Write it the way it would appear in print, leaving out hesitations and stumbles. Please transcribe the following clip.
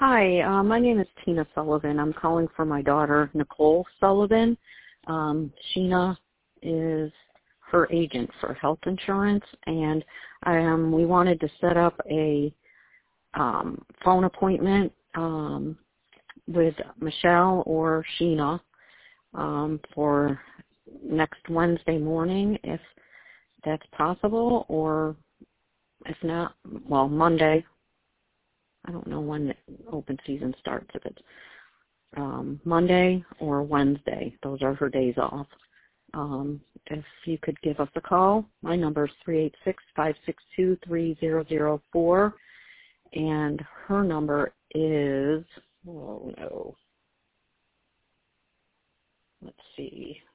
Hi, my name is Tina Sullivan. I'm calling for my daughter, Nicole Sullivan. Sheena is her agent for health insurance, and we wanted to set up a phone appointment with Michelle or Sheena for next Wednesday morning, if that's possible, or if not, well, Monday. I don't know when the open season starts, if it's Monday or Wednesday. Those are her days off. If you could give us a call, my number is 386-562-3004, and her number is, let's see,